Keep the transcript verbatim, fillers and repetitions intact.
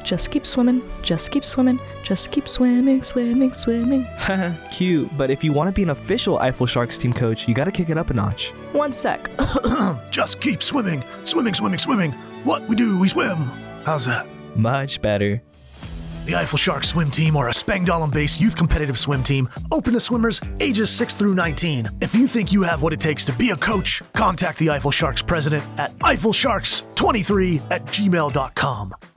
Just keep swimming, just keep swimming, just keep swimming, swimming, swimming. Cute, but if you want to be an official Eiffel Sharks team coach, you gotta kick it up a notch. One sec. Just keep swimming, swimming, swimming, swimming. What we do, we swim. How's that? Much better. The Eiffel Sharks swim team are a Spangdahlem-based youth competitive swim team open to swimmers ages six through nineteen. If you think you have what it takes to be a coach, contact the Eiffel Sharks president at eiffel sharks twenty-three at gmail dot com.